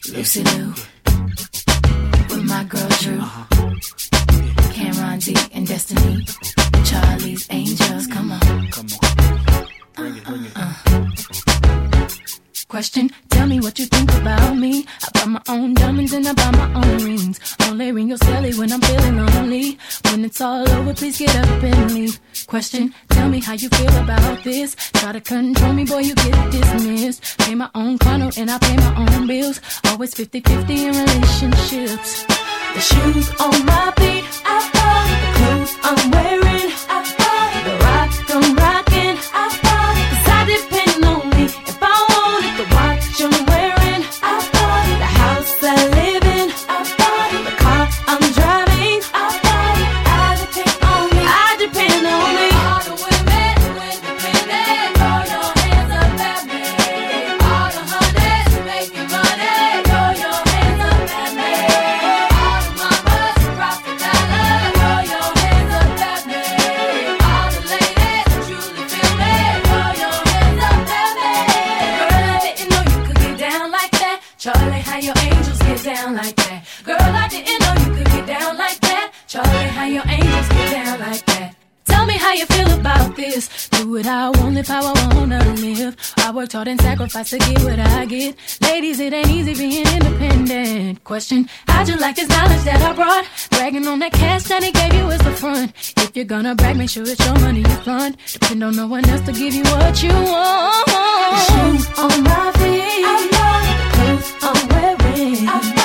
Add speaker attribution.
Speaker 1: Lucy Lou, with my girl Drew, Cameron D and Destiny, Charlie's Angels, come on. Bring it. Question, tell me what you think about me. I buy my own diamonds and I buy my own rings. Only ring your celly when I'm feeling lonely. When it's all over, please get up and leave. Question, tell me how you feel about this. Try to control me, boy, you get dismissed. Pay my own condo and I pay my own bills. Always 50-50 in relationships. The shoes on my feet, I bought. The clothes I'm wearing, I bought. The rock I'm rocking, I bought. 'Cause I depend on me. If I wanted the watch I'm wearing, I bought. The house I live in, I bought. The car I'm driving, I bought. I depend on me. I depend on me.
Speaker 2: All the women who independent, throw your hands up at me. All the honeys who making money, throw your hands up at me. All the mamas who rock the dollar, throw your hands up at me. All the ladies who truly feel me, throw your hands up at me. Girl, I didn't know you could get down like that. Charlie, how your angels get down like that. Girl, I didn't know you could get down like that. Charlie, how your angels get down like that. Tell me how you feel about this. Do what I want, live how I wanna live. I worked hard and sacrificed to get what I get. Ladies, it ain't easy being independent. Question, how'd you like this knowledge that I brought? Bragging on that cash that he gave you is the front. If you're gonna brag, make sure it's your money you fund. Depend on no one else to give you what you want.
Speaker 1: The shoes on my feet, I bought. The clothes I'm wearing, I bought.